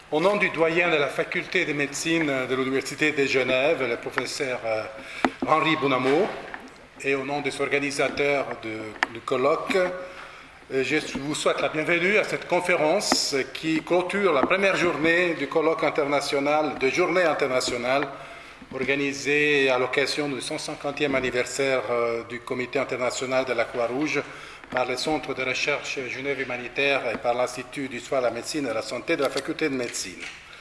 Au nom du doyen de la faculté de médecine de l'Université de Genève, le professeur Henri Bounamo, et au nom des organisateurs du colloque, je vous souhaite la bienvenue à cette conférence qui clôture la première journée du colloque international, de journée internationale, organisée à l'occasion du 150e anniversaire du Comité international de la Croix-Rouge par le Centre de recherche Genève humanitaire et par l'Institut d'histoire de la médecine et de la santé de la faculté de médecine.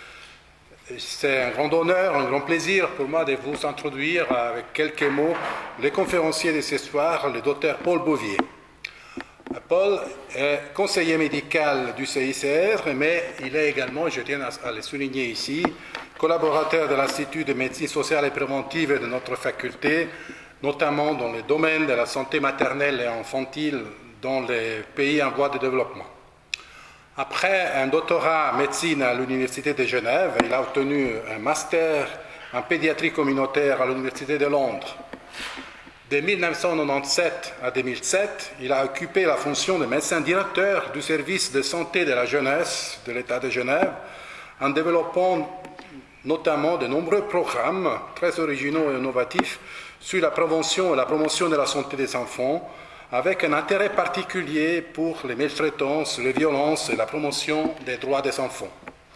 C'est un grand honneur, un grand plaisir pour moi de vous introduire avec quelques mots le conférencier de ce soir, le docteur Paul Bouvier. Paul est conseiller médical du CICR, mais il est également, je tiens à le souligner ici, collaborateur de l'Institut de médecine sociale et préventive de notre faculté, notamment dans le domaine de la santé maternelle et infantile dans les pays en voie de développement. Après un doctorat en médecine à l'Université de Genève, il a obtenu un master en pédiatrie communautaire à l'Université de Londres. De 1997 à 2007, il a occupé la fonction de médecin directeur du service de santé de la jeunesse de l'État de Genève, en développant notamment de nombreux programmes très originaux et innovatifs sur la prévention et la promotion de la santé des enfants, avec un intérêt particulier pour les maltraitances, les violences et la promotion des droits des enfants.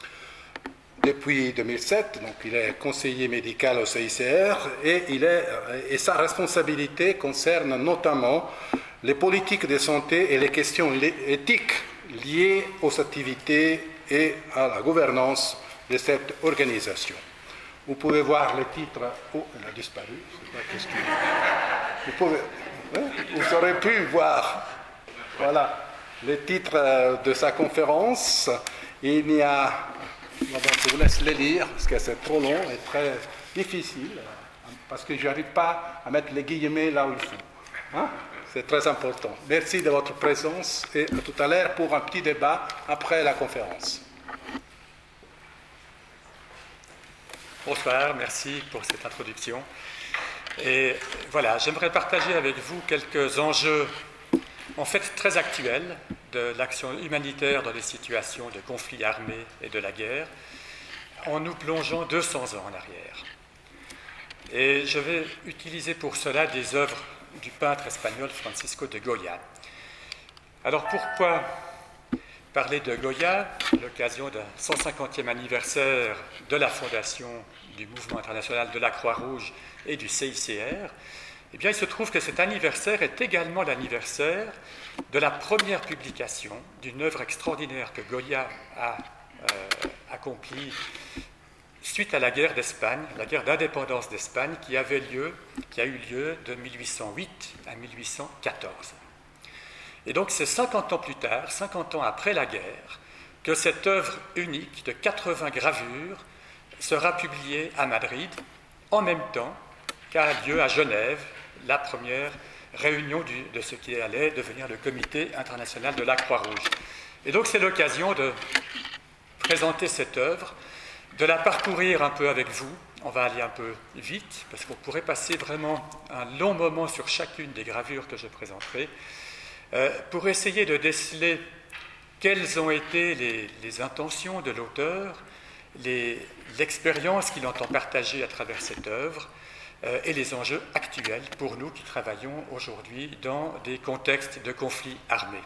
Depuis 2007, donc, il est conseiller médical au CICR et sa responsabilité concerne notamment les politiques de santé et les questions éthiques liées aux activités et à la gouvernance de cette organisation. Vous pouvez voir le titre. Oh, elle a disparu. Je sais pas vous aurez pu voir. Voilà le titre de sa conférence. Il y a. Je vous laisse le lire parce que c'est trop long et très difficile parce que je n'arrive pas à mettre les guillemets là où il faut. Hein? C'est très important. Merci de votre présence et à tout à l'heure pour un petit débat après la conférence. Bonsoir, merci pour cette introduction. Et voilà, j'aimerais partager avec vous quelques enjeux, en fait très actuels, de l'action humanitaire dans les situations de conflits armés et de la guerre, en nous plongeant 200 ans en arrière. Et je vais utiliser pour cela des œuvres du peintre espagnol Francisco de Goya. Alors pourquoi parler de Goya à l'occasion d'un 150e anniversaire de la fondation du Mouvement international de la Croix-Rouge et du CICR? Eh bien, il se trouve que cet anniversaire est également l'anniversaire de la première publication d'une œuvre extraordinaire que Goya a accomplie suite à la guerre d'Espagne, la guerre d'indépendance d'Espagne, qui a eu lieu de 1808 à 1814. Et donc, c'est 50 ans plus tard, 50 ans après la guerre, que cette œuvre unique de 80 gravures sera publiée à Madrid, en même temps qu'a lieu à Genève la première réunion de ce qui allait devenir le Comité international de la Croix-Rouge. Et donc, c'est l'occasion de présenter cette œuvre, de la parcourir un peu avec vous. On va aller un peu vite, parce qu'on pourrait passer vraiment un long moment sur chacune des gravures que je présenterai, pour essayer de déceler quelles ont été les intentions de l'auteur, l'expérience qu'il entend partager à travers cette œuvre et les enjeux actuels pour nous qui travaillons aujourd'hui dans des contextes de conflits armés.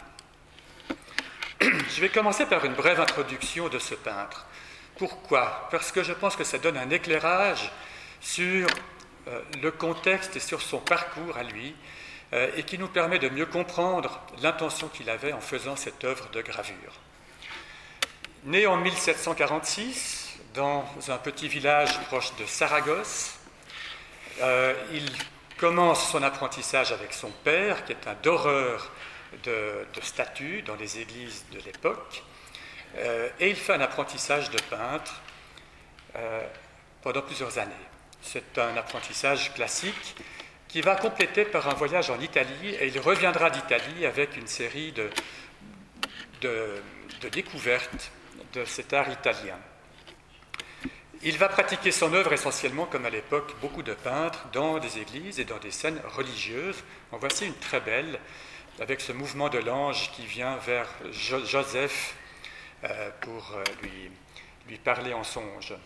Je vais commencer par une brève introduction de ce peintre. Pourquoi? Parce que je pense que ça donne un éclairage sur le contexte et sur son parcours à lui, et qui nous permet de mieux comprendre l'intention qu'il avait en faisant cette œuvre de gravure. Né en 1746, dans un petit village proche de Saragosse, il commence son apprentissage avec son père, qui est un doreur de statues dans les églises de l'époque, et il fait un apprentissage de peintre pendant plusieurs années. C'est un apprentissage classique qui va compléter par un voyage en Italie, et il reviendra d'Italie avec une série de découvertes de cet art italien. Il va pratiquer son œuvre essentiellement, comme à l'époque, beaucoup de peintres, dans des églises et dans des scènes religieuses. En voici une très belle, avec ce mouvement de l'ange qui vient vers Joseph pour lui parler en songe.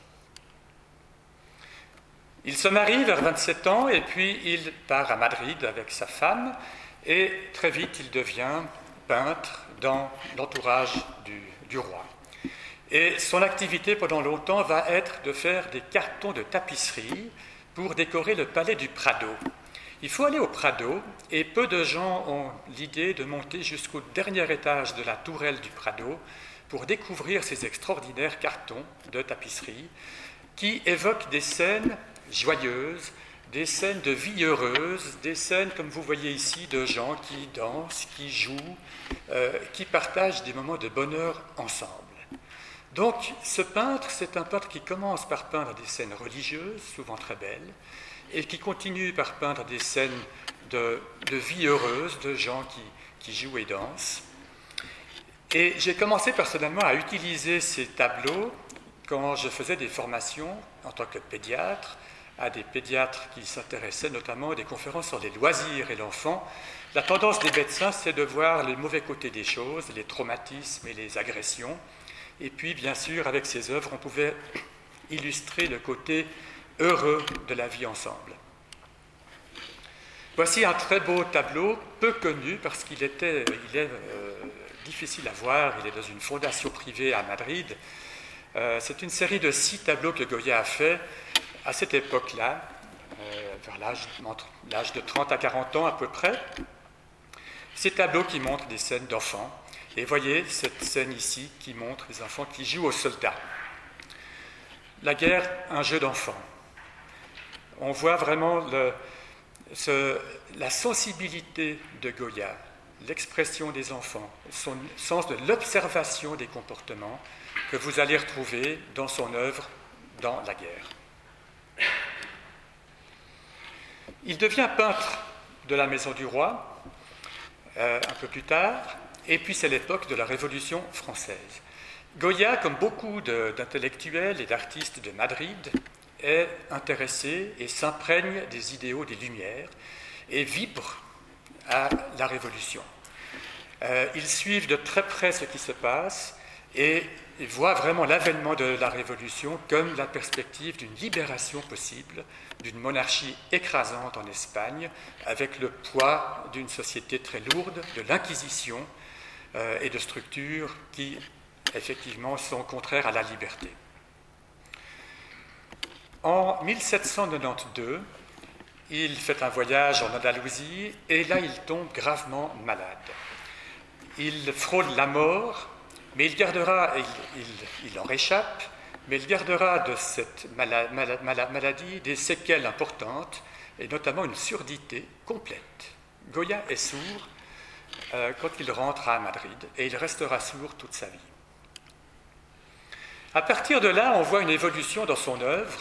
Il se marie vers 27 ans et puis il part à Madrid avec sa femme et très vite il devient peintre dans l'entourage du roi. Et son activité pendant longtemps va être de faire des cartons de tapisserie pour décorer le palais du Prado. Il faut aller au Prado et peu de gens ont l'idée de monter jusqu'au dernier étage de la tourelle du Prado pour découvrir ces extraordinaires cartons de tapisserie qui évoquent des scènes joyeuses, des scènes de vie heureuse, des scènes, comme vous voyez ici, de gens qui dansent, qui jouent, qui partagent des moments de bonheur ensemble. Donc, ce peintre, c'est un peintre qui commence par peindre des scènes religieuses, souvent très belles, et qui continue par peindre des scènes de vie heureuse, de gens qui jouent et dansent. Et j'ai commencé personnellement à utiliser ces tableaux quand je faisais des formations en tant que pédiatre, à des pédiatres qui s'intéressaient notamment à des conférences sur les loisirs et l'enfant. La tendance des médecins, c'est de voir les mauvais côtés des choses, les traumatismes et les agressions. Et puis, bien sûr, avec ces œuvres, on pouvait illustrer le côté heureux de la vie ensemble. Voici un très beau tableau, peu connu parce qu'il est difficile à voir. Il est dans une fondation privée à Madrid. C'est une série de 6 tableaux que Goya a fait à cette époque-là, vers entre l'âge de 30 à 40 ans à peu près. Ces tableaux qui montrent des scènes d'enfants. Et voyez cette scène ici qui montre les enfants qui jouent aux soldats. La guerre, un jeu d'enfants. On voit vraiment la sensibilité de Goya, l'expression des enfants, son sens de l'observation des comportements que vous allez retrouver dans son œuvre dans la guerre. Il devient peintre de la Maison du Roi un peu plus tard, et puis c'est l'époque de la Révolution française. Goya, comme beaucoup d'intellectuels et d'artistes de Madrid, est intéressé et s'imprègne des idéaux des Lumières et vibre à la Révolution. Ils suivent de très près ce qui se passe et voient vraiment l'avènement de la Révolution comme la perspective d'une libération possible, d'une monarchie écrasante en Espagne, avec le poids d'une société très lourde, de l'Inquisition et de structures qui, effectivement, sont contraires à la liberté. En 1792, il fait un voyage en Andalousie et là, il tombe gravement malade. Il frôle la mort, mais il en réchappe, mais il gardera de cette maladie des séquelles importantes et notamment une surdité complète. Goya est sourd quand il rentre à Madrid et il restera sourd toute sa vie. À partir de là, on voit une évolution dans son œuvre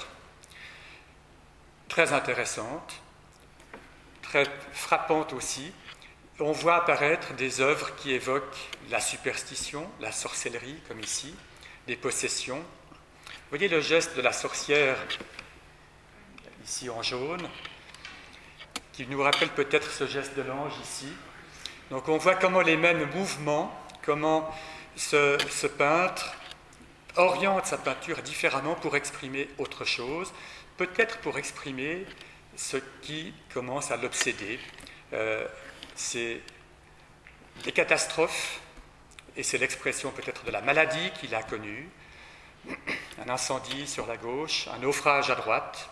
très intéressante, très frappante aussi. On voit apparaître des œuvres qui évoquent la superstition, la sorcellerie, comme ici, des possessions. Vous voyez le geste de la sorcière, ici en jaune, qui nous rappelle peut-être ce geste de l'ange ici. Donc on voit comment les mêmes mouvements, comment ce peintre oriente sa peinture différemment pour exprimer autre chose, peut-être pour exprimer ce qui commence à l'obséder. C'est des catastrophes, et c'est l'expression peut-être de la maladie qu'il a connue, un incendie sur la gauche, un naufrage à droite,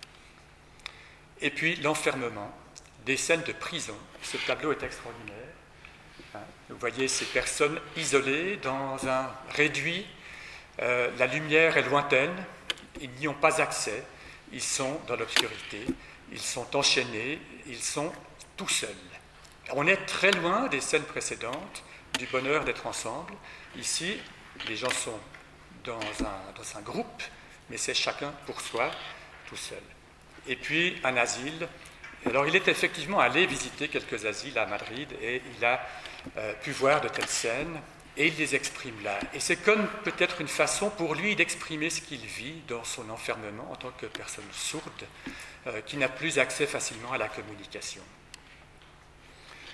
et puis l'enfermement, des scènes de prison. Ce tableau est extraordinaire. Vous voyez ces personnes isolées dans un réduit, la lumière est lointaine, ils n'y ont pas accès, ils sont dans l'obscurité, ils sont enchaînés, ils sont tout seuls. On est très loin des scènes précédentes, du bonheur d'être ensemble. Ici, les gens sont dans un groupe, mais c'est chacun pour soi, tout seul. Et puis, un asile. Alors, il est effectivement allé visiter quelques asiles à Madrid et il a pu voir de telles scènes et il les exprime là. Et c'est comme peut-être une façon pour lui d'exprimer ce qu'il vit dans son enfermement en tant que personne sourde qui n'a plus accès facilement à la communication.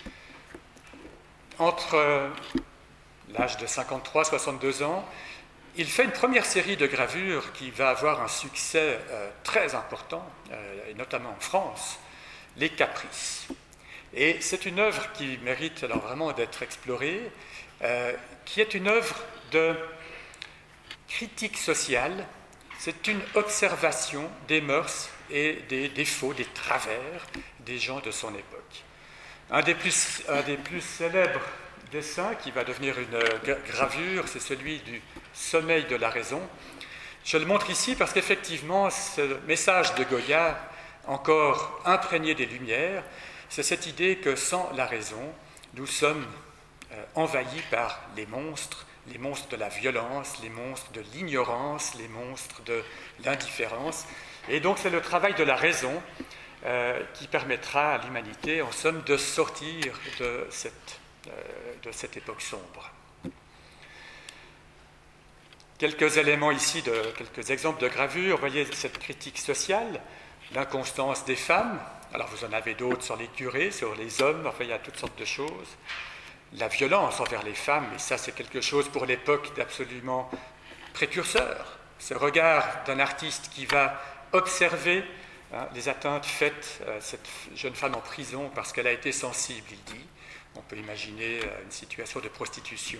Entre l'âge de 53 et 62 ans, il fait une première série de gravures qui va avoir un succès très important, et notamment en France, les Caprices. Et c'est une œuvre qui mérite alors vraiment d'être explorée, qui est une œuvre de critique sociale. C'est une observation des mœurs et des défauts, des travers des gens de son époque. Un des plus célèbres dessins, qui va devenir une gravure, c'est celui du sommeil de la raison. Je le montre ici parce qu'effectivement, ce message de Goya, encore imprégné des Lumières, c'est cette idée que sans la raison, nous sommes envahis par les monstres de la violence, les monstres de l'ignorance, les monstres de l'indifférence. Et donc c'est le travail de la raison qui permettra à l'humanité, en somme, de sortir de cette époque sombre. Quelques éléments ici, quelques exemples de gravures. Vous voyez cette critique sociale, l'inconstance des femmes. Alors vous en avez d'autres sur les curés, sur les hommes, enfin il y a toutes sortes de choses. La violence envers les femmes, et ça c'est quelque chose pour l'époque d'absolument précurseur. Ce regard d'un artiste qui va observer les atteintes faites à cette jeune femme en prison parce qu'elle a été sensible, il dit. On peut imaginer une situation de prostitution.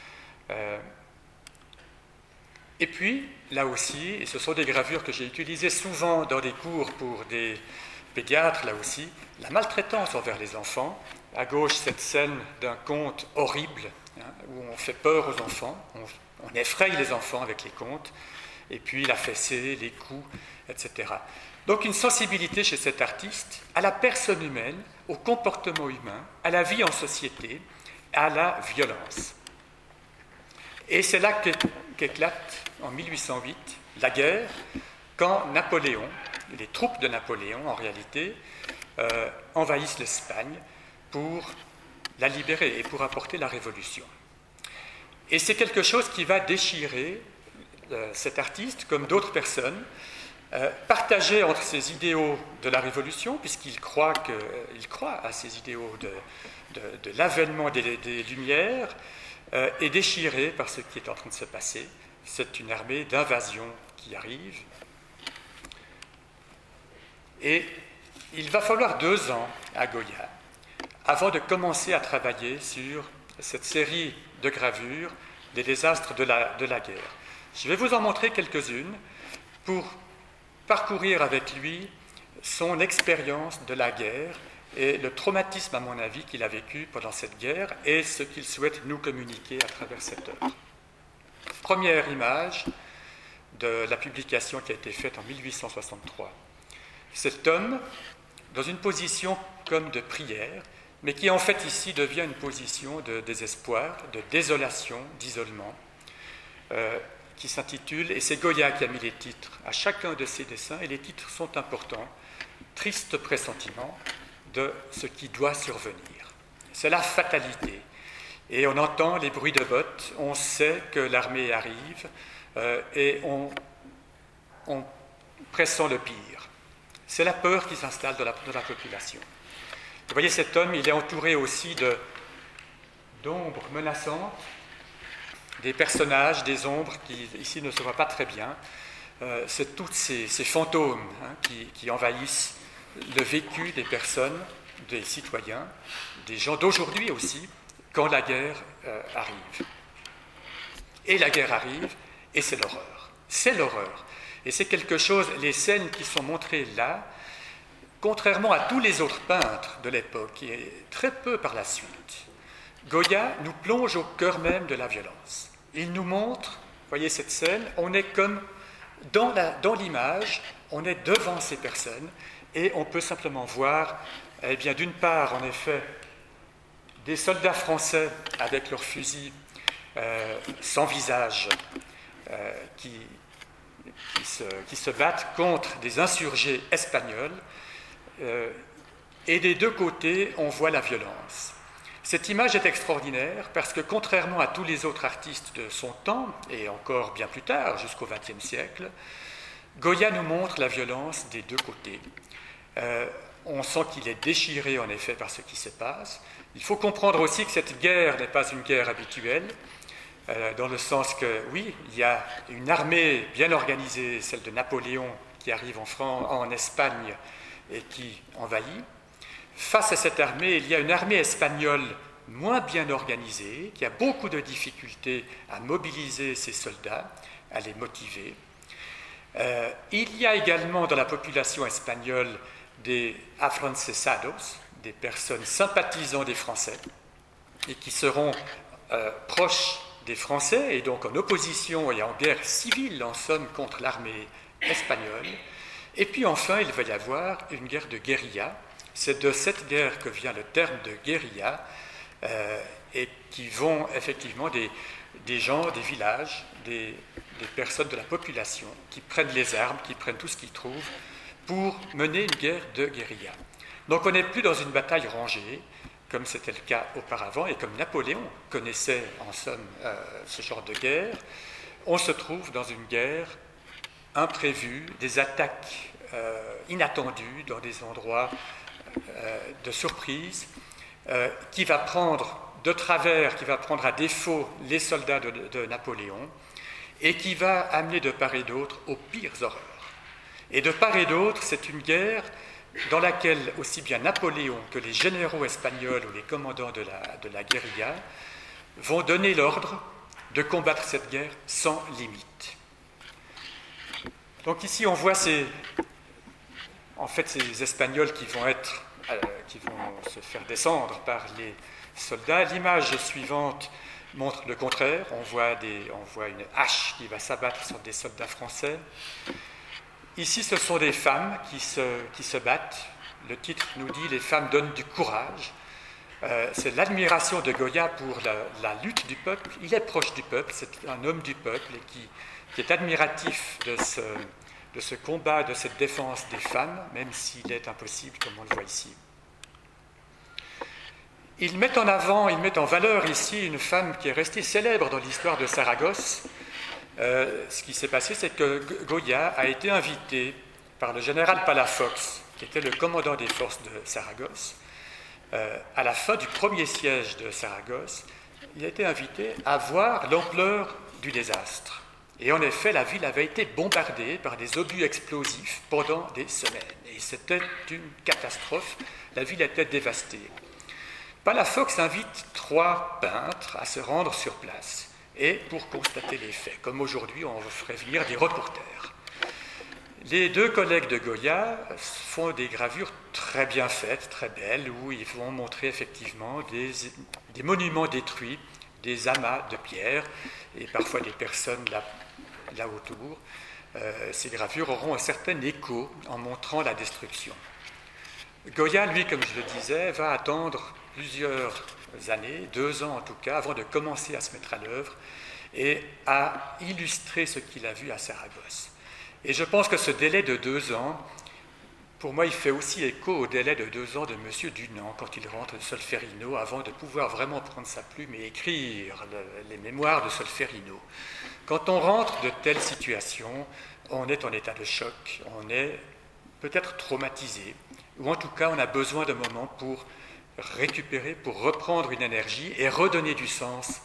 Et puis, là aussi, et ce sont des gravures que j'ai utilisées souvent dans des cours pour des pédiatres, là aussi, la maltraitance envers les enfants. À gauche, cette scène d'un conte horrible, où on fait peur aux enfants, on effraie les enfants avec les contes, et puis la fessée, les coups, etc. Donc une sensibilité chez cet artiste à la personne humaine, au comportement humain, à la vie en société, à la violence. Et c'est là qu'éclate en 1808 la guerre, quand Napoléon, les troupes de Napoléon en réalité, envahissent l'Espagne pour la libérer et pour apporter la révolution. Et c'est quelque chose qui va déchirer cet artiste, comme d'autres personnes, partagé entre ces idéaux de la révolution, puisqu'il croit à ces idéaux de l'avènement des Lumières, et déchiré par ce qui est en train de se passer. C'est une armée d'invasion qui arrive. Et il va falloir 2 ans à Goya avant de commencer à travailler sur cette série de gravures des désastres de la guerre. Je vais vous en montrer quelques-unes pour parcourir avec lui son expérience de la guerre et le traumatisme, à mon avis, qu'il a vécu pendant cette guerre et ce qu'il souhaite nous communiquer à travers cette œuvre. Première image de la publication qui a été faite en 1863. Cet homme, dans une position comme de prière, mais qui en fait ici devient une position de désespoir, de désolation, d'isolement, qui s'intitule, et c'est Goya qui a mis les titres à chacun de ses dessins, et les titres sont importants, Triste pressentiment de ce qui doit survenir. C'est la fatalité. Et on entend les bruits de bottes, on sait que l'armée arrive, et on pressent le pire. C'est la peur qui s'installe dans la population. Vous voyez cet homme, il est entouré aussi d'ombres menaçantes, des personnages, des ombres qui ici ne se voient pas très bien. C'est tous ces fantômes qui envahissent le vécu des personnes, des citoyens, des gens d'aujourd'hui aussi, quand la guerre arrive. Et la guerre arrive, et c'est l'horreur. C'est l'horreur. Et c'est quelque chose, les scènes qui sont montrées là, contrairement à tous les autres peintres de l'époque, et très peu par la suite, Goya nous plonge au cœur même de la violence. Il nous montre, voyez cette scène, on est comme dans l'image, on est devant ces personnes, et on peut simplement voir, eh bien, d'une part, en effet, des soldats français avec leurs fusils sans visage, qui se battent contre des insurgés espagnols, et des deux côtés, on voit la violence. Cette image est extraordinaire parce que, contrairement à tous les autres artistes de son temps, et encore bien plus tard, jusqu'au XXe siècle, Goya nous montre la violence des deux côtés. On sent qu'il est déchiré, en effet, par ce qui se passe. Il faut comprendre aussi que cette guerre n'est pas une guerre habituelle. dans le sens que, oui, il y a une armée bien organisée, celle de Napoléon, qui arrive en Espagne et qui envahit. Face à cette armée, il y a une armée espagnole moins bien organisée, qui a beaucoup de difficultés à mobiliser ses soldats, à les motiver. Il y a également dans la population espagnole des afrancesados, des personnes sympathisant des Français, et qui seront proches des Français, et donc en opposition et en guerre civile, en somme, contre l'armée espagnole. Et puis enfin, il va y avoir une guerre de guérilla. C'est de cette guerre que vient le terme de guérilla, et qui vont effectivement des gens, des villages, des personnes de la population qui prennent les armes, qui prennent tout ce qu'ils trouvent pour mener une guerre de guérilla. Donc on n'est plus dans une bataille rangée, comme c'était le cas auparavant, et comme Napoléon connaissait en somme ce genre de guerre. On se trouve dans une guerre imprévue, des attaques inattendues dans des endroits de surprise, qui va prendre de travers, qui va prendre à défaut les soldats de Napoléon, et qui va amener de part et d'autre aux pires horreurs. Et de part et d'autre, c'est une guerre dans laquelle aussi bien Napoléon que les généraux espagnols ou les commandants de la guérilla vont donner l'ordre de combattre cette guerre sans limite. Donc ici, on voit ces Espagnols qui vont se faire descendre par les soldats. L'image suivante montre le contraire. On voit une hache qui va s'abattre sur des soldats français. Ici, ce sont des femmes qui se battent. Le titre nous dit « Les femmes donnent du courage ». C'est l'admiration de Goya pour la lutte du peuple. Il est proche du peuple, c'est un homme du peuple et qui est admiratif de ce combat, de cette défense des femmes, même s'il est impossible, comme on le voit ici. Il met en valeur ici une femme qui est restée célèbre dans l'histoire de Saragosse. Ce qui s'est passé, c'est que Goya a été invité par le général Palafox, qui était le commandant des forces de Saragosse. À la fin du premier siège de Saragosse, il a été invité à voir l'ampleur du désastre. Et en effet, la ville avait été bombardée par des obus explosifs pendant des semaines. Et c'était une catastrophe. La ville était dévastée. Palafox invite 3 peintres à se rendre sur place et pour constater les faits. Comme aujourd'hui, on ferait venir des reporters. Les 2 collègues de Goya font des gravures très bien faites, très belles, où ils vont montrer effectivement des monuments détruits, des amas de pierres et parfois des personnes là autour. Ces gravures auront un certain écho en montrant la destruction. Goya, lui, comme je le disais, va attendre plusieurs années, 2 ans en tout cas, avant de commencer à se mettre à l'œuvre et à illustrer ce qu'il a vu à Saragosse. Et je pense que ce délai de 2 ans, pour moi, il fait aussi écho au délai de 2 ans de M. Dunant, quand il rentre de Solferino, avant de pouvoir vraiment prendre sa plume et écrire les mémoires de Solferino. Quand on rentre de telles situations, on est en état de choc, on est peut-être traumatisé, ou en tout cas, on a besoin de moments pour récupérer, pour reprendre une énergie et redonner du sens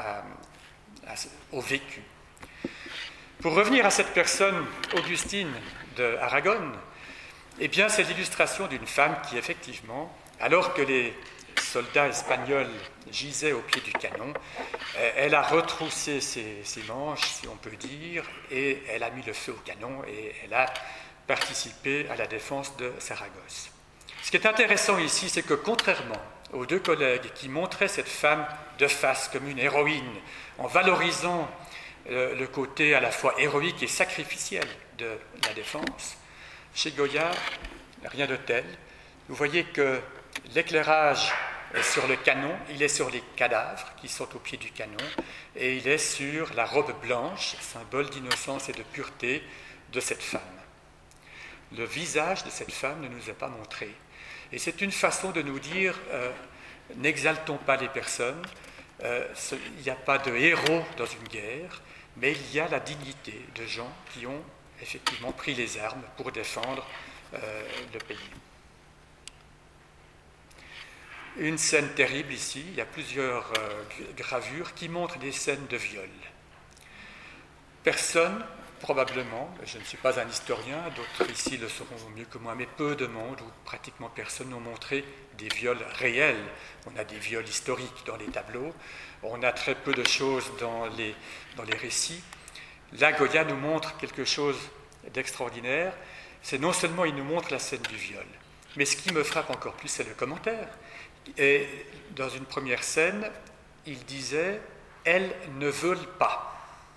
au vécu. Pour revenir à cette personne, Augustine d'Aragon, eh bien, c'est l'illustration d'une femme qui, effectivement, alors que les soldats espagnols gisaient au pied du canon, elle a retroussé ses manches, si on peut dire, et elle a mis le feu au canon et elle a participé à la défense de Saragosse. Ce qui est intéressant ici, c'est que contrairement aux 2 collègues qui montraient cette femme de face comme une héroïne, en valorisant le côté à la fois héroïque et sacrificiel de la défense, chez Goya, rien de tel. Vous voyez que l'éclairage est sur le canon, il est sur les cadavres qui sont au pied du canon, et il est sur la robe blanche, symbole d'innocence et de pureté de cette femme. Le visage de cette femme ne nous est pas montré. Et c'est une façon de nous dire, n'exaltons pas les personnes, il n'y a pas de héros dans une guerre, mais il y a la dignité de gens qui ont effectivement pris les armes pour défendre le pays. une scène terrible ici. Il y a plusieurs gravures qui montrent des scènes de viol. Personne, probablement, je ne suis pas un historien, d'autres ici le sauront mieux que moi, mais peu de monde, ou pratiquement personne, n'ont montré des viols réels. On a des viols historiques dans les tableaux, on a très peu de choses dans les récits. Là, Goya nous montre quelque chose d'extraordinaire. C'est non seulement il nous montre la scène du viol, mais ce qui me frappe encore plus, c'est le commentaire. Et dans une première scène, il disait « elles ne veulent pas ».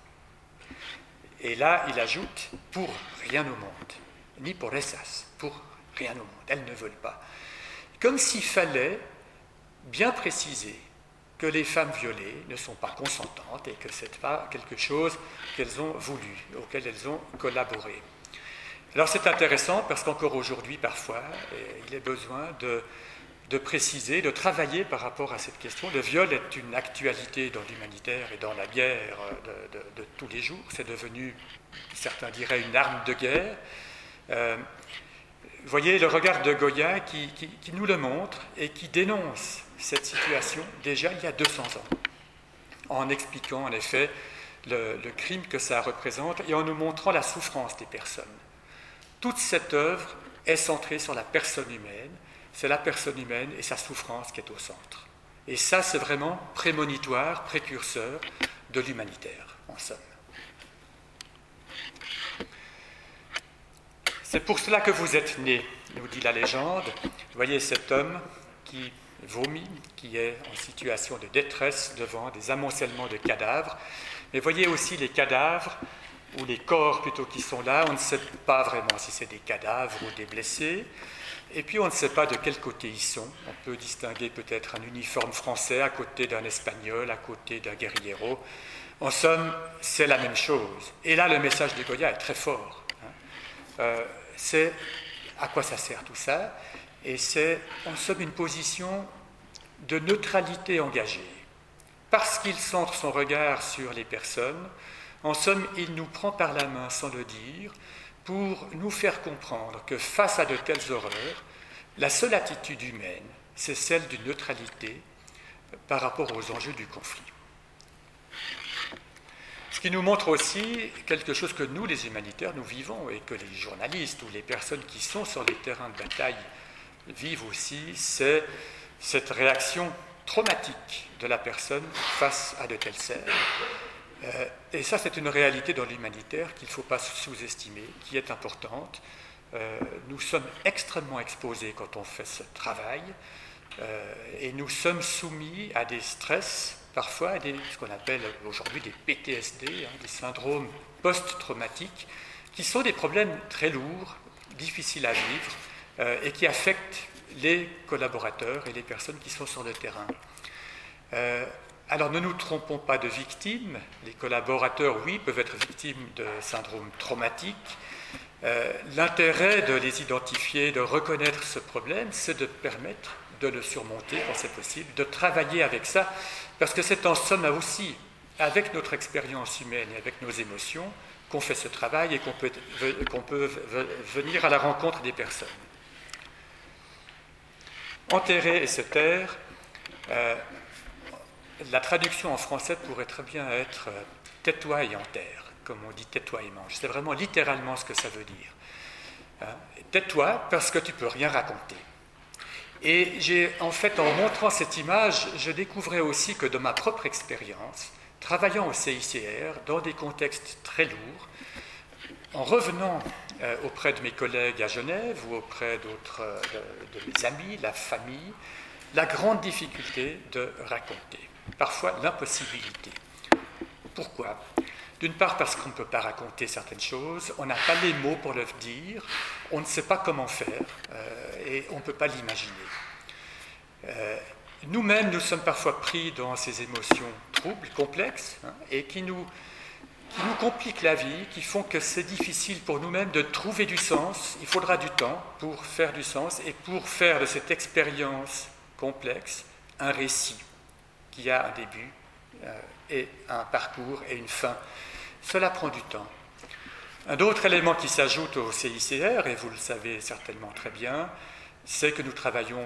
Et là, il ajoute « pour rien au monde », ni pour esas, pour rien au monde, elles ne veulent pas. Comme s'il fallait bien préciser que les femmes violées ne sont pas consentantes et que ce n'est pas quelque chose qu'elles ont voulu, auquel elles ont collaboré. Alors c'est intéressant parce qu'encore aujourd'hui, parfois, il est besoin de préciser, de travailler par rapport à cette question. Le viol est une actualité dans l'humanitaire et dans la guerre de tous les jours. C'est devenu, certains diraient, une arme de guerre. Vous voyez le regard de Goya qui nous le montre et qui dénonce cette situation déjà il y a 200 ans, en expliquant en effet le crime que ça représente et en nous montrant la souffrance des personnes. Toute cette œuvre est centrée sur la personne humaine. C'est la personne humaine et sa souffrance qui est au centre. Et ça, c'est vraiment prémonitoire, précurseur de l'humanitaire, en somme. C'est pour cela que vous êtes nés, nous dit la légende. Vous voyez cet homme qui vomit, qui est en situation de détresse devant des amoncellements de cadavres. Mais voyez aussi les cadavres, ou les corps plutôt qui sont là. On ne sait pas vraiment si c'est des cadavres ou des blessés. Et puis on ne sait pas de quel côté ils sont. On peut distinguer peut-être un uniforme français à côté d'un espagnol, à côté d'un guerriero. En somme, c'est la même chose. Et là, le message de Goya est très fort. C'est à quoi ça sert tout ça? Et c'est en somme une position de neutralité engagée. Parce qu'il centre son regard sur les personnes, en somme, il nous prend par la main sans le dire, pour nous faire comprendre que face à de telles horreurs, la seule attitude humaine, c'est celle d'une neutralité par rapport aux enjeux du conflit. Ce qui nous montre aussi quelque chose que nous, les humanitaires, nous vivons et que les journalistes ou les personnes qui sont sur les terrains de bataille vivent aussi, c'est cette réaction traumatique de la personne face à de telles scènes. Et ça, c'est une réalité dans l'humanitaire qu'il ne faut pas sous-estimer, qui est importante. Nous sommes extrêmement exposés quand on fait ce travail et nous sommes soumis à des stress, parfois à ce qu'on appelle aujourd'hui des PTSD, des syndromes post-traumatiques, qui sont des problèmes très lourds, difficiles à vivre et qui affectent les collaborateurs et les personnes qui sont sur le terrain. Alors ne nous trompons pas de victimes, les collaborateurs, oui, peuvent être victimes de syndromes traumatiques. L'intérêt de les identifier, de reconnaître ce problème, c'est de permettre de le surmonter quand c'est possible, de travailler avec ça, parce que c'est en somme aussi avec notre expérience humaine et avec nos émotions qu'on fait ce travail et qu'on peut venir à la rencontre des personnes. Enterrer et se taire, la traduction en français pourrait très bien être « tais-toi et enterre », comme on dit « tais-toi et mange ». C'est vraiment littéralement ce que ça veut dire. Tais-toi parce que tu ne peux rien raconter. Et en fait, en montrant cette image, je découvrais aussi que de ma propre expérience, travaillant au CICR, dans des contextes très lourds, en revenant auprès de mes collègues à Genève ou auprès d'autres de mes amis, la famille, la grande difficulté de raconter, parfois l'impossibilité. Pourquoi ? D'une part parce qu'on ne peut pas raconter certaines choses, on n'a pas les mots pour le dire, on ne sait pas comment faire et on ne peut pas l'imaginer. Nous-mêmes, nous sommes parfois pris dans ces émotions troubles, complexes, et qui nous compliquent la vie, qui font que c'est difficile pour nous-mêmes de trouver du sens. Il faudra du temps pour faire du sens et pour faire de cette expérience complexe un récit qui a un début et un parcours et une fin. Cela prend du temps. Un autre élément qui s'ajoute au CICR, et vous le savez certainement très bien, c'est que nous travaillons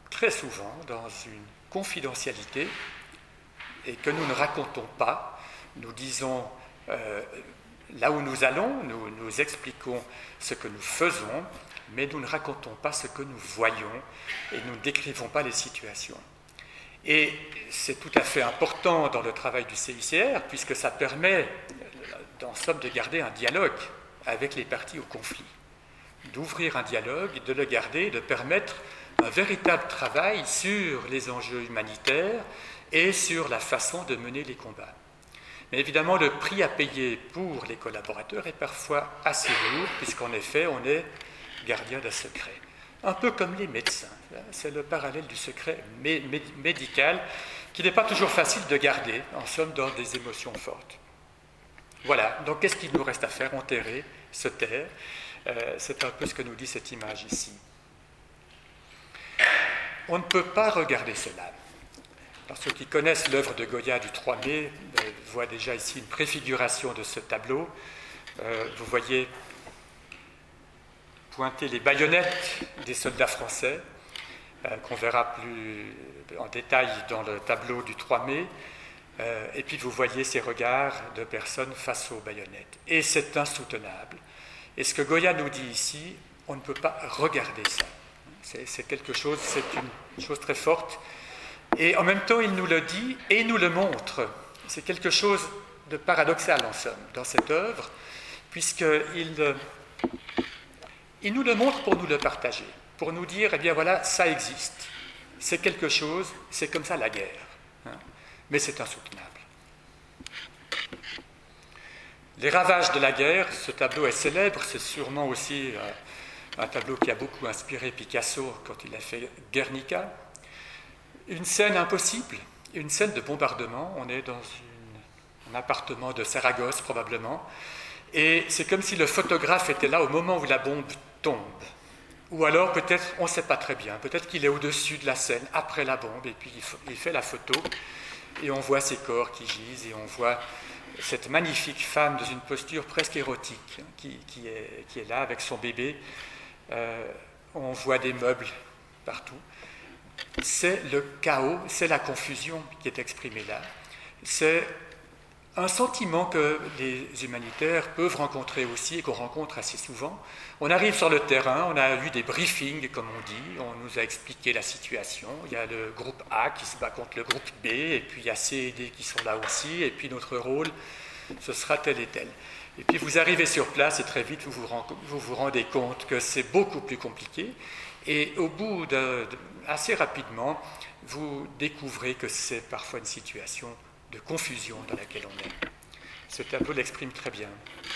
très souvent dans une confidentialité et que nous ne racontons pas. Nous disons là où nous allons, nous expliquons ce que nous faisons, mais nous ne racontons pas ce que nous voyons et nous ne décrivons pas les situations. Et c'est tout à fait important dans le travail du CICR, puisque ça permet, en somme, de garder un dialogue avec les parties au conflit, d'ouvrir un dialogue, de le garder, de permettre un véritable travail sur les enjeux humanitaires et sur la façon de mener les combats. Mais évidemment, le prix à payer pour les collaborateurs est parfois assez lourd, puisqu'en effet, on est gardien d'un secret. Un peu comme les médecins. C'est le parallèle du secret médical qui n'est pas toujours facile de garder, en somme, dans des émotions fortes. Voilà, donc qu'est-ce qu'il nous reste à faire? Enterrer, se taire. C'est un peu ce que nous dit cette image ici. On ne peut pas regarder cela. Alors, ceux qui connaissent l'œuvre de Goya du 3 mai voient déjà ici une préfiguration de ce tableau. Vous voyez pointer les baïonnettes des soldats français, qu'on verra plus en détail dans le tableau du 3 mai. Et puis vous voyez ces regards de personnes face aux baïonnettes. Et c'est insoutenable. Et ce que Goya nous dit ici, on ne peut pas regarder ça. C'est quelque chose, c'est une chose très forte. Et en même temps, il nous le dit et il nous le montre. C'est quelque chose de paradoxal, en somme, dans cette œuvre, puisqu'il nous le montre pour nous le partager, pour nous dire, eh bien voilà, ça existe. C'est quelque chose, c'est comme ça la guerre. Mais c'est insoutenable. Les ravages de la guerre, ce tableau est célèbre, c'est sûrement aussi un tableau qui a beaucoup inspiré Picasso quand il a fait Guernica. Une scène impossible, une scène de bombardement. On est dans un appartement de Saragosse probablement, et c'est comme si le photographe était là au moment où la bombe tombe. Ou alors peut-être, on ne sait pas très bien, peut-être qu'il est au-dessus de la scène, après la bombe, et puis il fait la photo, et on voit ces corps qui gisent, et on voit cette magnifique femme dans une posture presque érotique, qui est là avec son bébé. On voit des meubles partout. C'est le chaos, c'est la confusion qui est exprimée là. C'est un sentiment que les humanitaires peuvent rencontrer aussi et qu'on rencontre assez souvent. On arrive sur le terrain, on a eu des briefings, comme on dit, on nous a expliqué la situation. Il y a le groupe A qui se bat contre le groupe B, et puis il y a C et D qui sont là aussi, et puis notre rôle, ce sera tel et tel. Et puis vous arrivez sur place et très vite vous vous rendez compte que c'est beaucoup plus compliqué. Et au bout assez rapidement, vous découvrez que c'est parfois une situation de confusion dans laquelle on est. Ce tableau l'exprime très bien.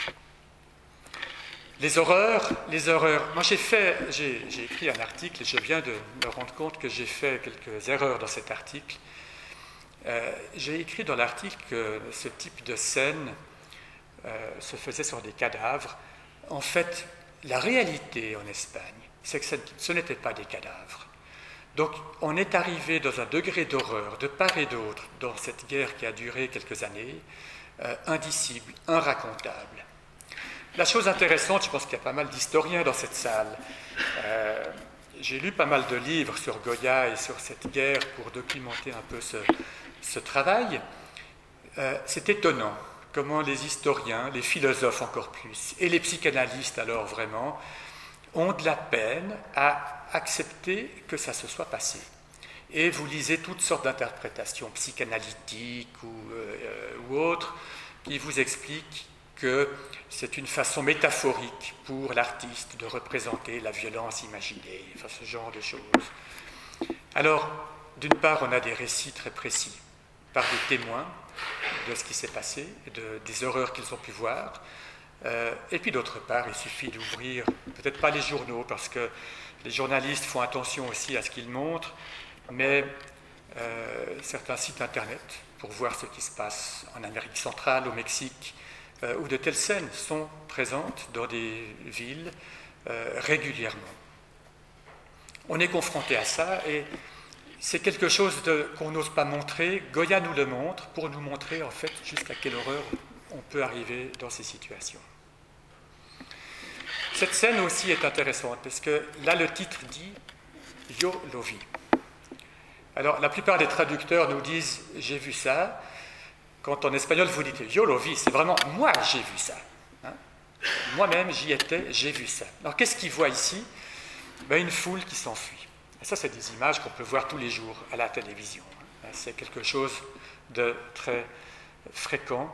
Les horreurs. Moi j'ai écrit un article et je viens de me rendre compte que j'ai fait quelques erreurs dans cet article. J'ai écrit dans l'article que ce type de scène se faisait sur des cadavres. En fait, la réalité en Espagne, c'est que ce n'était pas des cadavres. Donc on est arrivé dans un degré d'horreur de part et d'autre dans cette guerre qui a duré quelques années, indicible, inracontable. La chose intéressante, je pense qu'il y a pas mal d'historiens dans cette salle. J'ai lu pas mal de livres sur Goya et sur cette guerre pour documenter un peu ce travail. C'est étonnant comment les historiens, les philosophes encore plus, et les psychanalystes alors vraiment, ont de la peine à accepter que ça se soit passé. Et vous lisez toutes sortes d'interprétations psychanalytiques ou autres qui vous expliquent que c'est une façon métaphorique pour l'artiste de représenter la violence imaginée, enfin ce genre de choses. Alors, d'une part, on a des récits très précis par des témoins de ce qui s'est passé, des horreurs qu'ils ont pu voir. Et puis d'autre part, il suffit d'ouvrir, peut-être pas les journaux, parce que les journalistes font attention aussi à ce qu'ils montrent, mais certains sites internet pour voir ce qui se passe en Amérique centrale, au Mexique, où de telles scènes sont présentes dans des villes régulièrement. On est confronté à ça et c'est quelque chose qu'on n'ose pas montrer. Goya nous le montre pour nous montrer en fait jusqu'à quelle horreur on peut arriver dans ces situations. Cette scène aussi est intéressante parce que là le titre dit « Yo lo vi ». Alors, la plupart des traducteurs nous disent « j'ai vu ça », quand en espagnol vous dites « yo lo vi », c'est vraiment « moi j'ai vu ça ». Moi-même, j'y étais, j'ai vu ça. Alors, qu'est-ce qu'il voit ici? Une foule qui s'enfuit. Et ça, c'est des images qu'on peut voir tous les jours à la télévision. C'est quelque chose de très fréquent.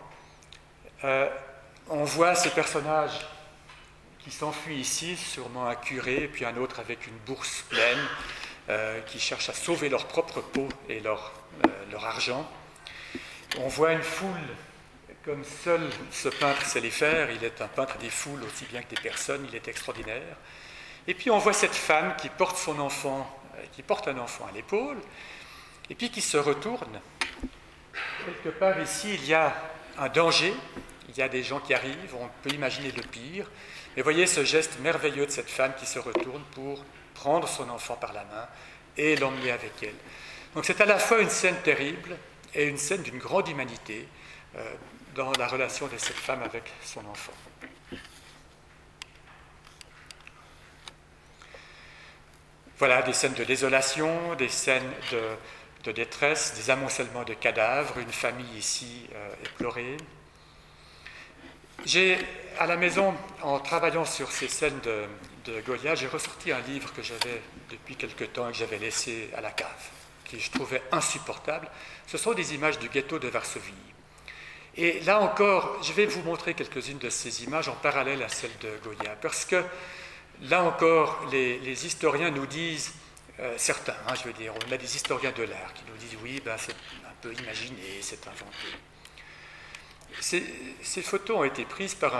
On voit ces personnages qui s'enfuient ici, sûrement un curé, puis un autre avec une bourse pleine, qui cherchent à sauver leur propre peau et leur argent. On voit une foule comme seul ce peintre sait les faire. Il est un peintre des foules aussi bien que des personnes, il est extraordinaire. Et puis on voit cette femme qui porte son enfant, qui porte un enfant à l'épaule, et puis qui se retourne. Quelque part ici, il y a un danger, il y a des gens qui arrivent, on peut imaginer le pire. Mais voyez ce geste merveilleux de cette femme qui se retourne pour prendre son enfant par la main et l'emmener avec elle. Donc c'est à la fois une scène terrible et une scène d'une grande humanité dans la relation de cette femme avec son enfant. Voilà des scènes de désolation, des scènes de détresse, des amoncellements de cadavres, une famille ici éplorée. À la maison, en travaillant sur ces scènes de Goya, j'ai ressorti un livre que j'avais depuis quelque temps et que j'avais laissé à la cave, que je trouvais insupportable. Ce sont des images du ghetto de Varsovie. Et là encore, je vais vous montrer quelques-unes de ces images en parallèle à celles de Goya, parce que là encore, les historiens nous disent, certains, je veux dire, on a des historiens de l'art qui nous disent oui, c'est un peu imaginé, c'est inventé. Ces photos ont été prises par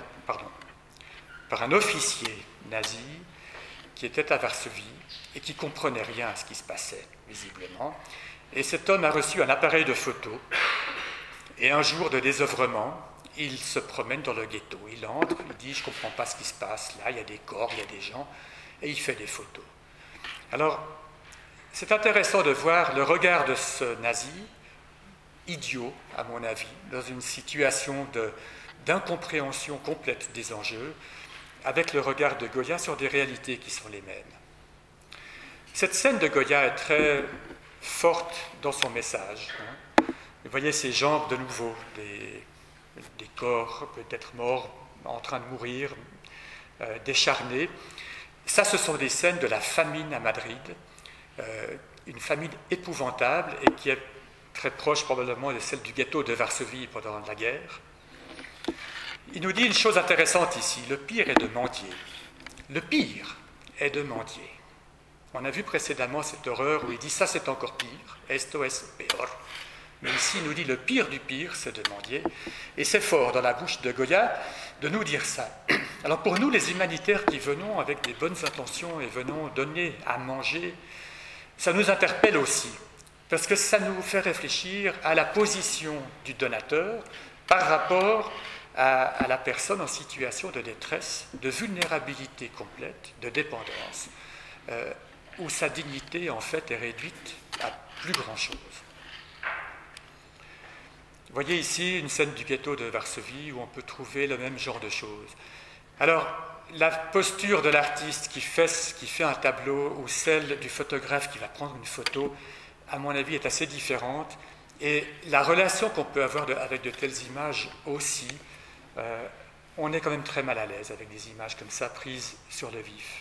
un officier nazi qui était à Varsovie et qui ne comprenait rien à ce qui se passait, visiblement. Et cet homme a reçu un appareil de photo. Et un jour de désœuvrement, il se promène dans le ghetto. Il entre, il dit « je ne comprends pas ce qui se passe, là il y a des corps, il y a des gens », et il fait des photos. Alors, c'est intéressant de voir le regard de ce nazi, idiot à mon avis, dans une situation d'incompréhension complète des enjeux, avec le regard de Goya sur des réalités qui sont les mêmes. Cette scène de Goya est très forte dans son message. Vous voyez ces jambes de nouveau, des corps peut-être morts, en train de mourir, décharnés. Ça, ce sont des scènes de la famine à Madrid, une famine épouvantable et qui est très proche probablement de celle du ghetto de Varsovie pendant la guerre. Il nous dit une chose intéressante ici, le pire est de mendier. Le pire est de mendier. On a vu précédemment cette horreur où il dit ça c'est encore pire, esto es peor. Mais ici, il nous dit le pire du pire, c'est de mendier. Et c'est fort dans la bouche de Goya de nous dire ça. Alors pour nous, les humanitaires qui venons avec des bonnes intentions et venons donner à manger, ça nous interpelle aussi, parce que ça nous fait réfléchir à la position du donateur par rapport à la personne en situation de détresse, de vulnérabilité complète, de dépendance, où sa dignité en fait est réduite à plus grand-chose. Vous voyez ici une scène du ghetto de Varsovie où on peut trouver le même genre de choses. Alors, la posture de l'artiste qui fait un tableau ou celle du photographe qui va prendre une photo, à mon avis, est assez différente. Et la relation qu'on peut avoir avec de telles images aussi, on est quand même très mal à l'aise avec des images comme ça prises sur le vif.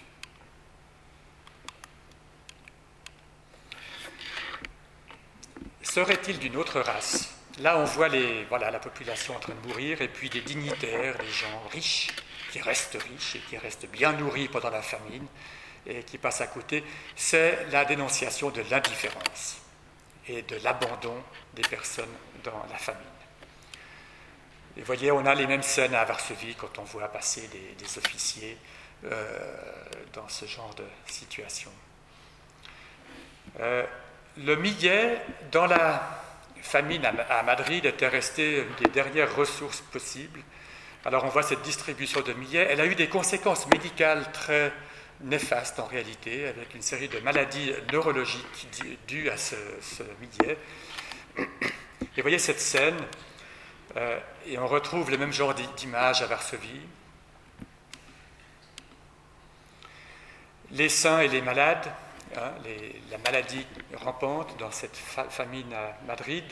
Serait-il d'une autre race ? Là, on voit la population en train de mourir, et puis des dignitaires, des gens riches et qui restent bien nourris pendant la famine, et qui passent à côté. C'est la dénonciation de l'indifférence et de l'abandon des personnes dans la famine. Et vous voyez, on a les mêmes scènes à Varsovie quand on voit passer des officiers dans ce genre de situation. Le millet, dans la famine à Madrid, était resté une des dernières ressources possibles. Alors on voit cette distribution de millets. Elle a eu des conséquences médicales très néfastes en réalité, avec une série de maladies neurologiques dues à ce millet. Et vous voyez cette scène, et on retrouve le même genre d'image à Varsovie. Les sains et les malades, hein, la maladie rampante dans cette famine à Madrid,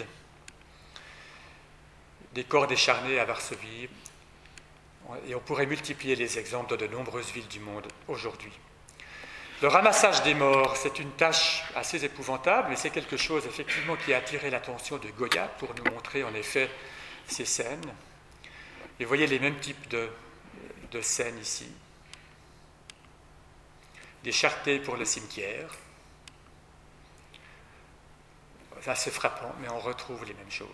des corps décharnés à Varsovie, et on pourrait multiplier les exemples dans de nombreuses villes du monde aujourd'hui. Le ramassage des morts, c'est une tâche assez épouvantable, mais c'est quelque chose effectivement qui a attiré l'attention de Goya pour nous montrer en effet ces scènes. Et vous voyez les mêmes types de scènes ici. Des charretées pour le cimetière. C'est assez frappant, mais on retrouve les mêmes choses.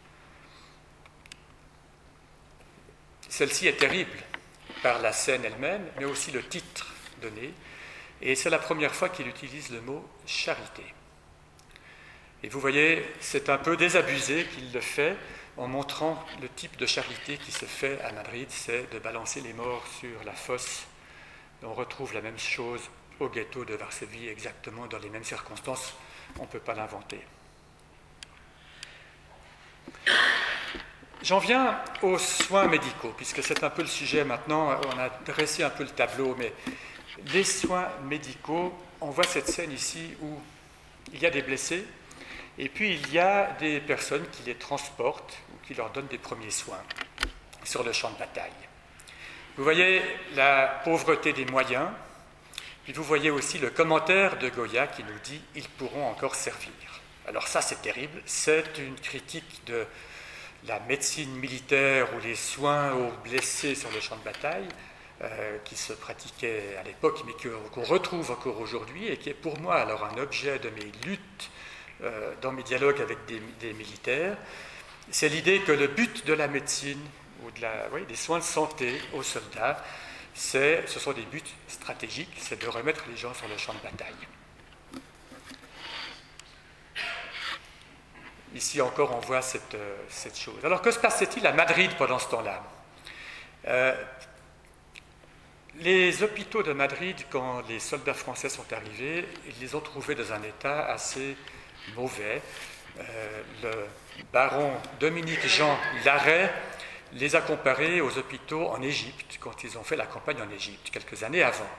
Celle-ci est terrible par la scène elle-même, mais aussi le titre donné. Et c'est la première fois qu'il utilise le mot « charité ». Et vous voyez, c'est un peu désabusé qu'il le fait en montrant le type de charité qui se fait à Madrid, c'est de balancer les morts sur la fosse. On retrouve la même chose au ghetto de Varsovie, exactement dans les mêmes circonstances. On ne peut pas l'inventer. J'en viens aux soins médicaux, puisque c'est un peu le sujet maintenant. On a dressé un peu le tableau, mais les soins médicaux, on voit cette scène ici où il y a des blessés, et puis il y a des personnes qui les transportent ou qui leur donnent des premiers soins sur le champ de bataille. Vous voyez la pauvreté des moyens, puis vous voyez aussi le commentaire de Goya qui nous dit « ils pourront encore servir ». Alors ça c'est terrible, c'est une critique de la médecine militaire ou les soins aux blessés sur le champ de bataille, qui se pratiquait à l'époque, mais qu'on retrouve encore aujourd'hui, et qui est pour moi alors un objet de mes luttes dans mes dialogues avec des militaires. C'est l'idée que le but de la médecine ou des soins de santé aux soldats, ce sont des buts stratégiques, c'est de remettre les gens sur le champ de bataille. Ici encore, on voit cette chose. Alors, que se passait-il à Madrid pendant ce temps-là ? Les hôpitaux de Madrid, quand les soldats français sont arrivés, ils les ont trouvés dans un état assez mauvais. Le baron Dominique Jean Larrey les a comparés aux hôpitaux en Égypte, quand ils ont fait la campagne en Égypte, quelques années avant.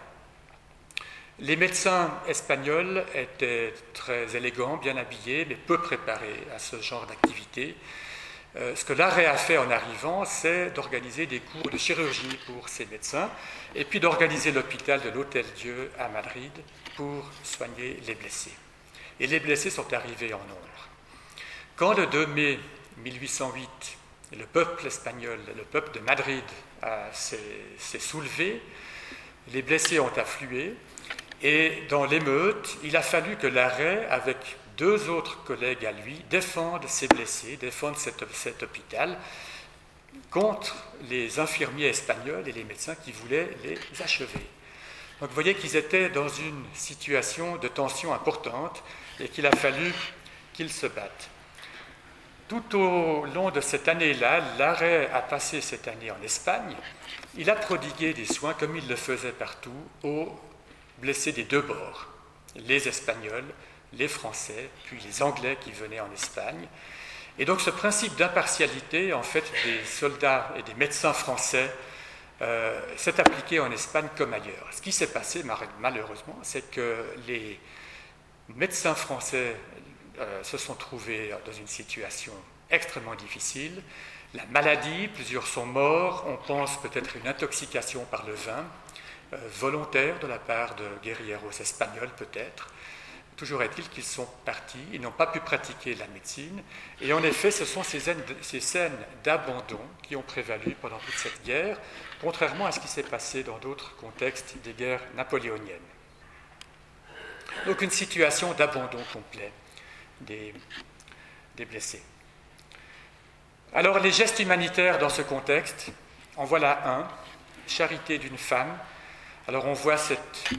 Les médecins espagnols étaient très élégants, bien habillés, mais peu préparés à ce genre d'activité. Ce que Larrey a fait en arrivant, c'est d'organiser des cours de chirurgie pour ces médecins, et puis d'organiser l'hôpital de l'Hôtel-Dieu à Madrid pour soigner les blessés. Et les blessés sont arrivés en nombre. Quand le 2 mai 1808, le peuple espagnol, le peuple de Madrid s'est soulevé, les blessés ont afflué, et dans l'émeute, il a fallu que Larrey, avec 2 autres collègues à lui, défendent ces blessés, défendent cet hôpital contre les infirmiers espagnols et les médecins qui voulaient les achever. Donc vous voyez qu'ils étaient dans une situation de tension importante et qu'il a fallu qu'ils se battent. Tout au long de cette année-là, Larrey a passé cette année en Espagne. Il a prodigué des soins, comme il le faisait partout, aux blessés des 2 bords, les Espagnols, les Français, puis les Anglais qui venaient en Espagne. Et donc ce principe d'impartialité, en fait, des soldats et des médecins français s'est appliqué en Espagne comme ailleurs. Ce qui s'est passé, malheureusement, c'est que les médecins français se sont trouvés dans une situation extrêmement difficile. La maladie, plusieurs sont morts, on pense peut-être une intoxication par le vin, volontaire de la part de guérilleros espagnols peut-être. Toujours est-il qu'ils sont partis, ils n'ont pas pu pratiquer la médecine, et en effet ce sont ces scènes d'abandon qui ont prévalu pendant toute cette guerre, contrairement à ce qui s'est passé dans d'autres contextes des guerres napoléoniennes. Donc une situation d'abandon complet des blessés. Alors les gestes humanitaires dans ce contexte, en voilà un, charité d'une femme. Alors on voit cette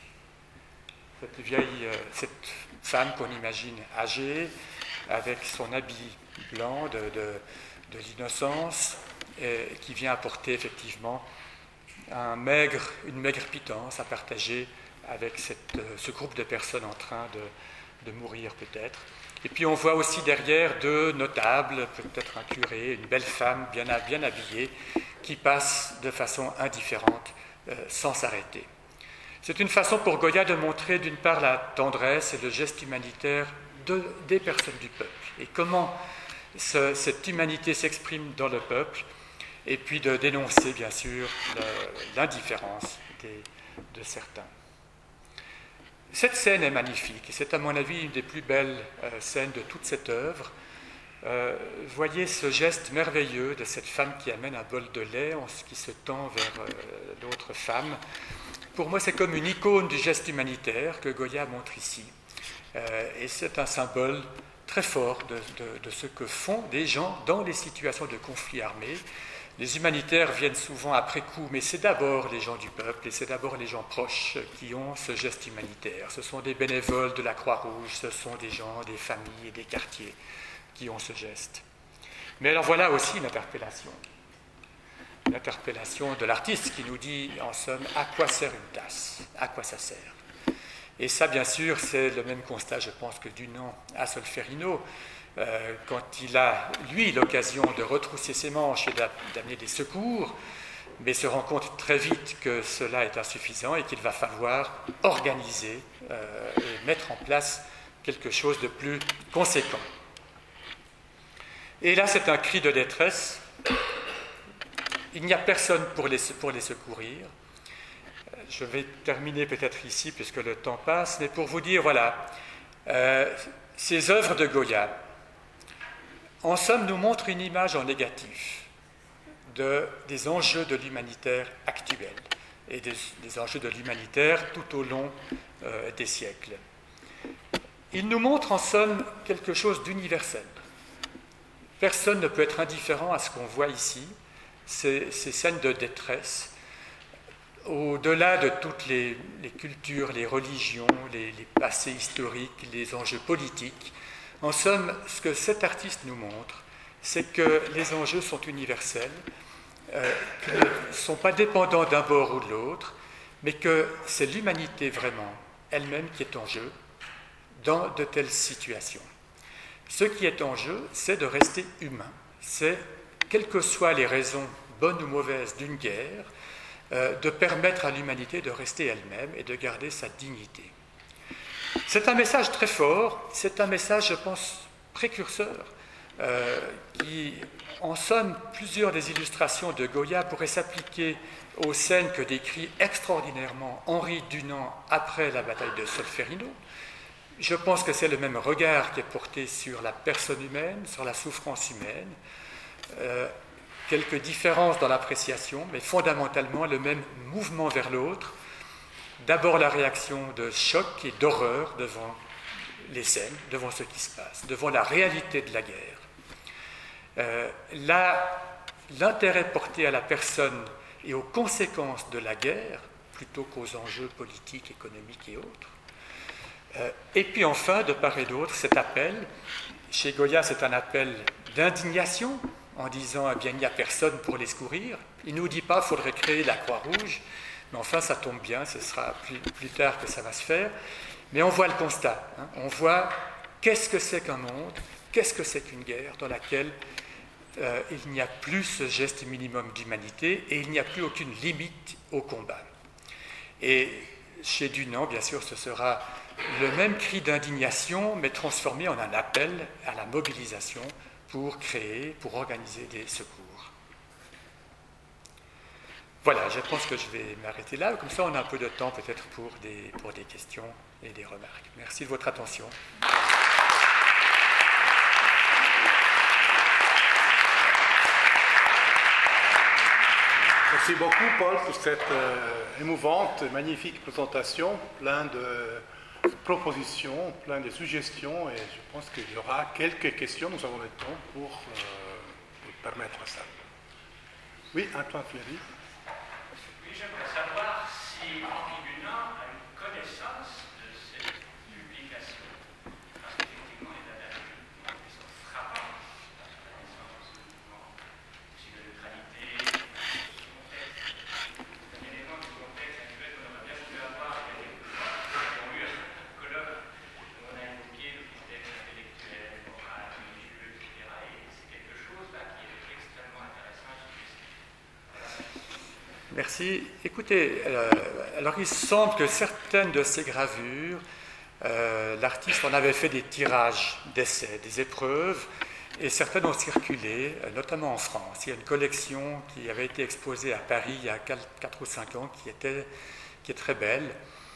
femme qu'on imagine âgée, avec son habit blanc de l'innocence, qui vient apporter effectivement une maigre pitance à partager avec ce groupe de personnes en train de mourir peut-être. Et puis on voit aussi derrière 2 notables, peut-être un curé, une belle femme bien habillée, qui passe de façon indifférente, sans s'arrêter. C'est une façon pour Goya de montrer d'une part la tendresse et le geste humanitaire des personnes du peuple, et comment cette humanité s'exprime dans le peuple, et puis de dénoncer bien sûr l'indifférence de certains. Cette scène est magnifique, et c'est à mon avis une des plus belles scènes de toute cette œuvre. Voyez ce geste merveilleux de cette femme qui amène un bol de lait, qui se tend vers l'autre femme. Pour moi, c'est comme une icône du geste humanitaire que Goya montre ici. Et c'est un symbole très fort de ce que font des gens dans les situations de conflit armé. Les humanitaires viennent souvent après coup, mais c'est d'abord les gens du peuple et c'est d'abord les gens proches qui ont ce geste humanitaire. Ce sont des bénévoles de la Croix-Rouge, ce sont des gens, des familles et des quartiers qui ont ce geste. Mais alors voilà aussi une interpellation de l'artiste qui nous dit en somme à quoi sert une tasse, à quoi ça sert. Et ça, bien sûr, c'est le même constat, je pense, que Dunant à Solferino, quand il a, lui, l'occasion de retrousser ses manches et d'amener des secours, mais se rend compte très vite que cela est insuffisant et qu'il va falloir organiser et mettre en place quelque chose de plus conséquent. Et là, c'est un cri de détresse. Il n'y a personne pour les secourir. Je vais terminer peut-être ici, puisque le temps passe, mais pour vous dire, voilà, ces œuvres de Goya, en somme, nous montrent une image en négatif des enjeux de l'humanitaire actuel et des enjeux de l'humanitaire tout au long des siècles. Ils nous montrent en somme quelque chose d'universel. Personne ne peut être indifférent à ce qu'on voit ici, ces scènes de détresse, au-delà de toutes les cultures, les religions, les passés historiques, les enjeux politiques. En somme, ce que cet artiste nous montre, c'est que les enjeux sont universels, qu'ils ne sont pas dépendants d'un bord ou de l'autre, mais que c'est l'humanité vraiment elle-même qui est en jeu dans de telles situations. Ce qui est en jeu, c'est de rester humain. C'est, quelles que soient les raisons, bonnes ou mauvaises, d'une guerre, de permettre à l'humanité de rester elle-même et de garder sa dignité. C'est un message très fort, c'est un message, je pense, précurseur, qui, en somme, plusieurs des illustrations de Goya pourraient s'appliquer aux scènes que décrit extraordinairement Henri Dunant après la bataille de Solferino. Je pense que c'est le même regard qui est porté sur la personne humaine, sur la souffrance humaine, quelques différences dans l'appréciation, mais fondamentalement le même mouvement vers l'autre. D'abord la réaction de choc et d'horreur devant les scènes, devant ce qui se passe, devant la réalité de la guerre. L'intérêt porté à la personne et aux conséquences de la guerre, plutôt qu'aux enjeux politiques, économiques et autres. Et puis enfin, de part et d'autre, cet appel, chez Goya c'est un appel d'indignation, en disant, eh bien, il n'y a personne pour les secourir. Il ne nous dit pas, il faudrait créer la Croix-Rouge, mais enfin, ça tombe bien, ce sera plus tard que ça va se faire. Mais on voit le constat, hein. On voit qu'est-ce que c'est qu'un monde, qu'est-ce que c'est qu'une guerre dans laquelle il n'y a plus ce geste minimum d'humanité et il n'y a plus aucune limite au combat. Et chez Dunant, bien sûr, ce sera le même cri d'indignation, mais transformé en un appel à la mobilisation pour créer, pour organiser des secours. Voilà, je pense que je vais m'arrêter là. Comme ça, on a un peu de temps peut-être pour des questions et des remarques. Merci de votre attention. Merci beaucoup, Paul, pour cette émouvante, magnifique présentation, plein de propositions, plein de suggestions, et je pense qu'il y aura quelques questions. Nous avons le temps pour permettre ça. Oui, Antoine Fleury. Oui, j'aimerais savoir si Henri Dunant a une connaissance de cette publication, parce qu'effectivement, il a une publication frappante, la connaissance du mouvement aussi de neutralité, du contexte, un élément du contexte actuel qu'on aurait bien voulu avoir il y a quelques mois, qui ont eu un colloque où on a évoqué le contexte intellectuel, moral, religieux, etc. Et c'est quelque chose là qui est extrêmement intéressant et suggestif. Voilà. Merci. Écoutez, alors il semble que certaines de ces gravures, l'artiste en avait fait des tirages d'essais, des épreuves, et certaines ont circulé, notamment en France. Il y a une collection qui avait été exposée à Paris il y a 4 ou 5 ans qui est très belle.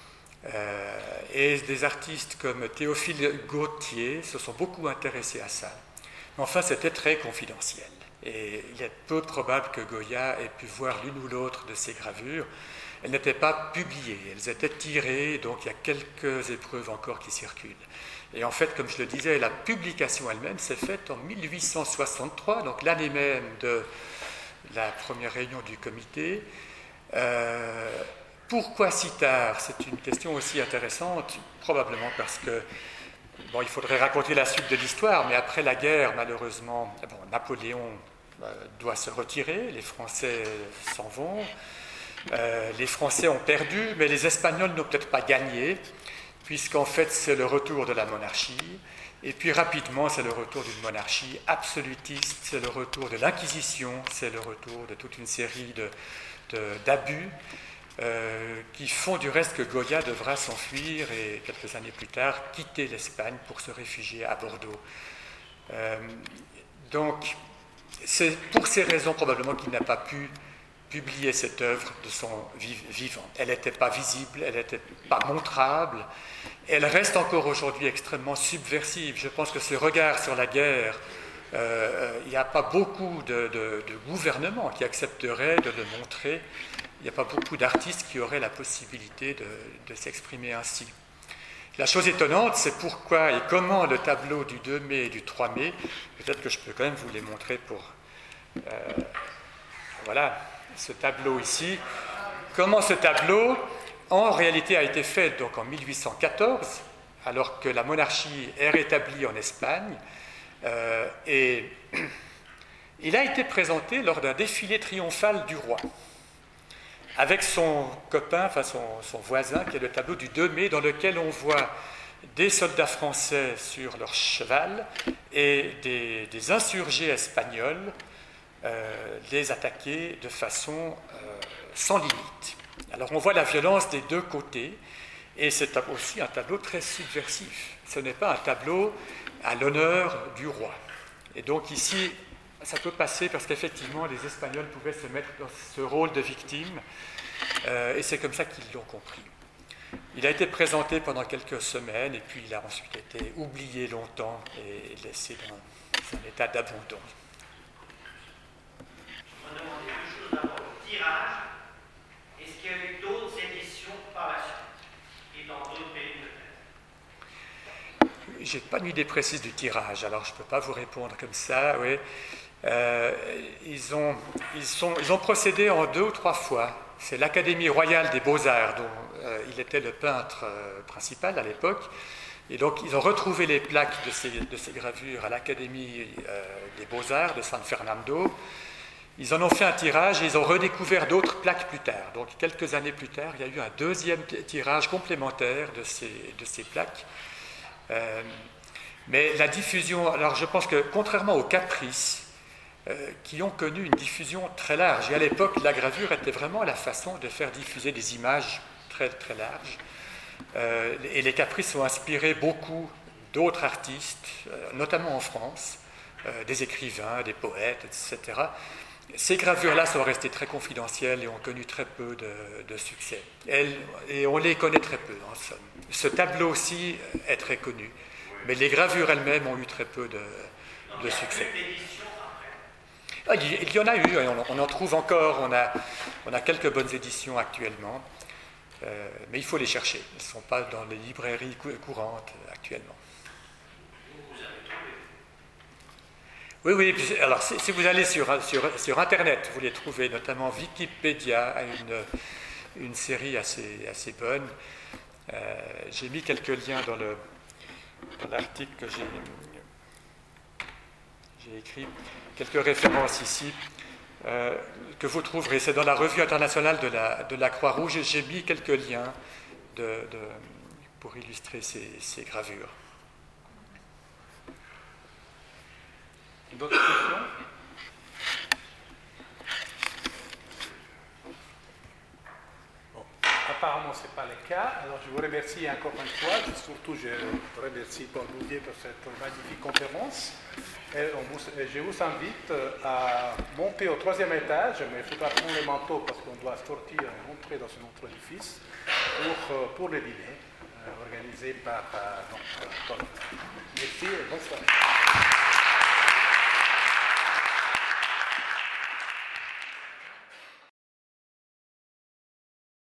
Et des artistes comme Théophile Gautier se sont beaucoup intéressés à ça. Mais enfin, c'était très confidentiel. Et il est peu probable que Goya ait pu voir l'une ou l'autre de ces gravures. Elles n'étaient pas publiées, elles étaient tirées, donc il y a quelques épreuves encore qui circulent. Et en fait, comme je le disais, la publication elle-même s'est faite en 1863, donc l'année même de la première réunion du comité. Pourquoi si tard? C'est une question aussi intéressante, probablement parce que, bon, il faudrait raconter la suite de l'histoire, mais après la guerre, malheureusement, bon, Napoléon doit se retirer, les Français s'en vont, les Français ont perdu, mais les Espagnols n'ont peut-être pas gagné, puisqu'en fait c'est le retour de la monarchie, et puis rapidement c'est le retour d'une monarchie absolutiste, c'est le retour de l'Inquisition, c'est le retour de toute une série d'abus qui font du reste que Goya devra s'enfuir et quelques années plus tard quitter l'Espagne pour se réfugier à Bordeaux. Donc c'est pour ces raisons probablement qu'il n'a pas pu publier cette œuvre de son vivant. Elle n'était pas visible, elle n'était pas montrable, elle reste encore aujourd'hui extrêmement subversive. Je pense que ce regard sur la guerre, il n'y a pas beaucoup de gouvernements qui accepteraient de le montrer. Il n'y a pas beaucoup d'artistes qui auraient la possibilité de s'exprimer ainsi. La chose étonnante, c'est pourquoi et comment le tableau du 2 mai et du 3 mai, peut-être que je peux quand même vous les montrer pour... voilà, ce tableau ici. Comment ce tableau, en réalité, a été fait donc en 1814, alors que la monarchie est rétablie en Espagne, et il a été présenté lors d'un défilé triomphal du roi, avec son copain, enfin son voisin, qui est le tableau du 2 mai, dans lequel on voit des soldats français sur leur cheval et des insurgés espagnols les attaquer de façon sans limite. Alors on voit la violence des deux côtés, et c'est aussi un tableau très subversif. Ce n'est pas un tableau à l'honneur du roi. Et donc ici, ça peut passer parce qu'effectivement, les Espagnols pouvaient se mettre dans ce rôle de victime, et c'est comme ça qu'ils l'ont compris. Il a été présenté pendant quelques semaines, et puis il a ensuite été oublié longtemps et laissé dans un état d'abandon. Je me demandais deux choses. D'abord, le tirage. Est-ce qu'il y a eu d'autres éditions par la suite? Et dans d'autres pays peut-être? Je n'ai pas une idée précise du tirage, alors je ne peux pas vous répondre comme ça. Oui. Ils ont procédé en 2 ou 3 fois. C'est l'Académie royale des beaux-arts, dont il était le peintre principal à l'époque. Et donc, ils ont retrouvé les plaques de ces gravures à l'Académie des beaux-arts de San Fernando. Ils en ont fait un tirage et ils ont redécouvert d'autres plaques plus tard. Donc, quelques années plus tard, il y a eu un deuxième tirage complémentaire de ces plaques. Mais la diffusion, alors je pense que contrairement aux caprices, qui ont connu une diffusion très large, et à l'époque, la gravure était vraiment la façon de faire diffuser des images très, très larges. Et les caprices ont inspiré beaucoup d'autres artistes, notamment en France, des écrivains, des poètes, etc. Ces gravures-là sont restées très confidentielles et ont connu très peu de succès. Et on les connaît très peu, en somme. Ce tableau-ci est très connu, mais les gravures elles-mêmes ont eu très peu de succès. Il y en a eu, on en trouve encore, on a quelques bonnes éditions actuellement, mais il faut les chercher. Elles ne sont pas dans les librairies courantes actuellement. Oui, alors si vous allez sur Internet, vous les trouvez, notamment Wikipédia a une série assez bonne. J'ai mis quelques liens dans l'article que j'ai écrit, quelques références ici que vous trouverez. C'est dans la revue internationale de la Croix-Rouge. J'ai mis quelques liens pour illustrer ces gravures. D'autres questions? apparemment, ce n'est pas le cas. Alors, je vous remercie encore une fois. Surtout, je remercie Paul Bouvier pour cette magnifique conférence. Et je vous invite à monter au 3e étage, mais il faudra prendre le manteau parce qu'on doit sortir et rentrer dans un autre édifice pour le dîner organisé par Paul. Merci et bonsoir.